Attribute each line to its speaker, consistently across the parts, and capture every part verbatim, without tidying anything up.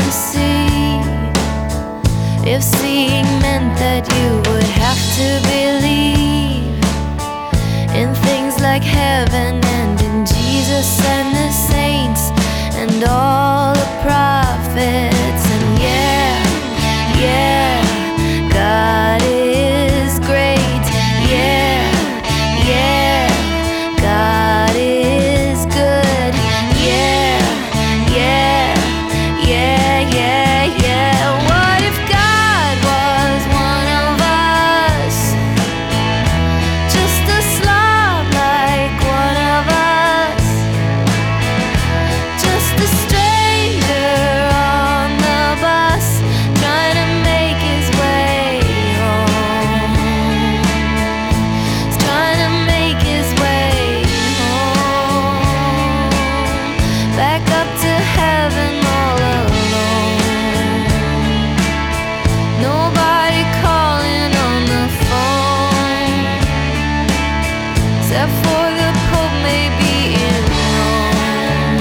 Speaker 1: to see. If seeing meant that you would have to believe in things like heaven and in Jesus and the saints and all the prophets. And yeah, yeah, God is great. Yeah, yeah, God is good. Yeah, yeah, yeah, yeah, yeah. What if God was one of us? Just a slob like one of us. Just a stranger on the bus trying to make his way home. He's trying to make his way home. Back up to heaven all alone. Nobody calling on the phone except for the Pope, maybe in Rome.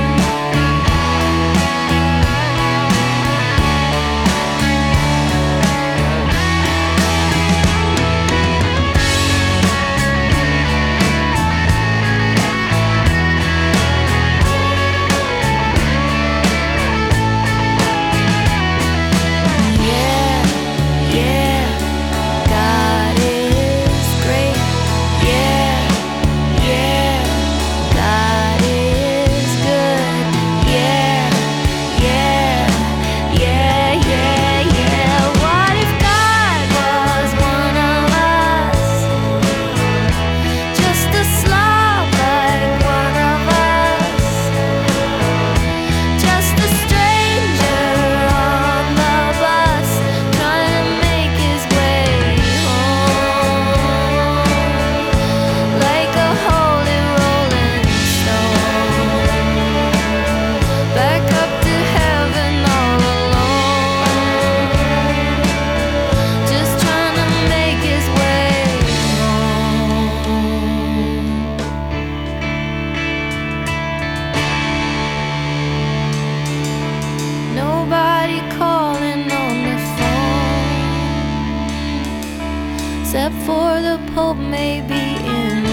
Speaker 1: Yeah, yeah, God is great. Yeah, yeah, God is good. Yeah, yeah, yeah, yeah, yeah. What if God was one of us? Just a slob like one of us. Just a stranger on the bus trying to make his way home. Like a holy rolling stone. Back up to heaven all alone. Just trying to make his way home. Nobody calling on the phone except for the Pope, maybe in